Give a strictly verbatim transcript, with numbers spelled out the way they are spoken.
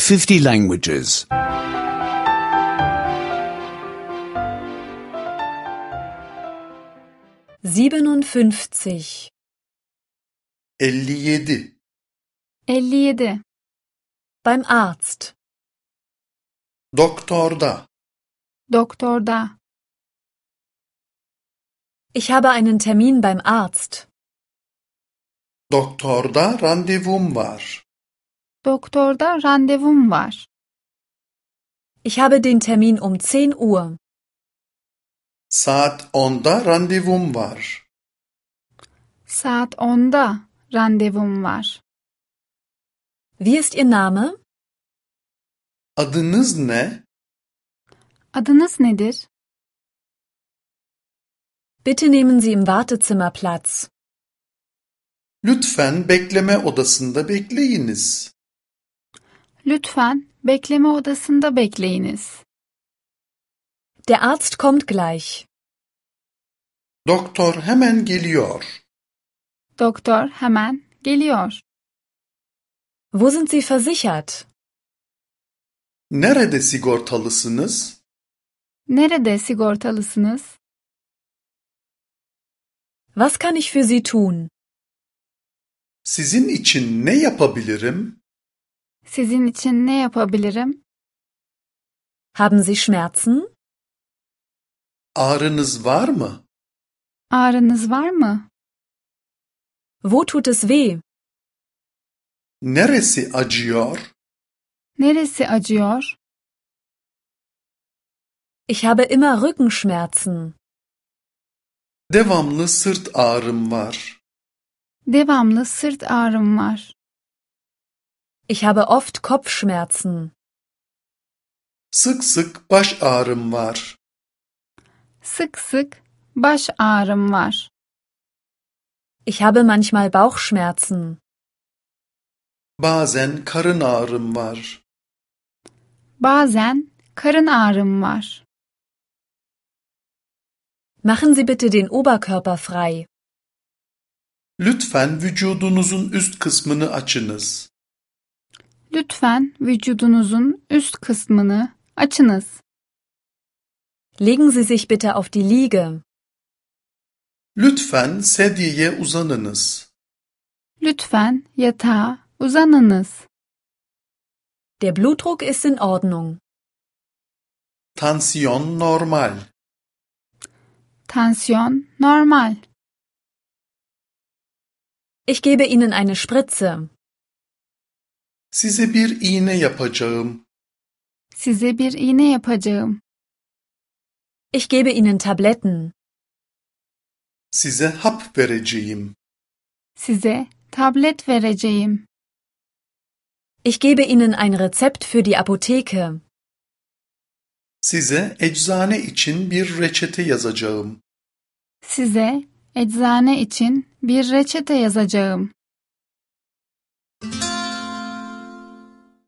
fifty languages. siebenundfünfzig. elli yedi. elli yedi. Beim Arzt. Doktorda. Doktorda. Ich habe einen Termin beim Arzt. Doktorda randevum var. Doktorda randevum var. Ich habe den Termin um zehn Uhr. Saat onda randevum var. Saat onda randevum var. Wie ist Ihr Name? Adınız ne? Adınız nedir? Bitte nehmen Sie im Wartezimmer Platz. Lütfen bekleme odasında bekleyiniz. Lütfen bekleme odasında bekleyiniz. Der Arzt kommt gleich. Doktor hemen geliyor. Doktor hemen geliyor. Wo sind Sie versichert? Nerede sigortalısınız? Nerede sigortalısınız? Was kann ich für Sie tun? Sizin için ne yapabilirim? Sizin için ne yapabilirim? Haben Sie Schmerzen? Ağrınız var mı? Ağrınız var mı? Wo tut es weh? Neresi acıyor? Neresi acıyor? Ich habe immer Rückenschmerzen. Devamlı sırt ağrım var. Devamlı sırt ağrım var. Ich habe oft Kopfschmerzen. Sık sık baş ağrım var. Sık sık baş ağrım var. Ich habe manchmal Bauchschmerzen. Bazen karın ağrım var. Bazen karın ağrım var. Machen Sie bitte den Oberkörper frei. Lütfen vücudunuzun üst kısmını açınız. Lütfen vücudunuzun üst kısmını açınız. Legen Sie sich bitte auf die Liege. Lütfen sedyeye uzanınız. Lütfen yatağa uzanınız. Der Blutdruck ist in Ordnung. Tansiyon normal. Tansiyon normal. Ich gebe Ihnen eine Spritze. Size bir iğne yapacağım. Size bir iğne yapacağım. Ich gebe Ihnen Tabletten. Size hap vereceğim. Size tablet vereceğim. Ich gebe Ihnen ein Rezept für die Apotheke. Size eczane için bir reçete yazacağım. Size eczane için bir reçete yazacağım.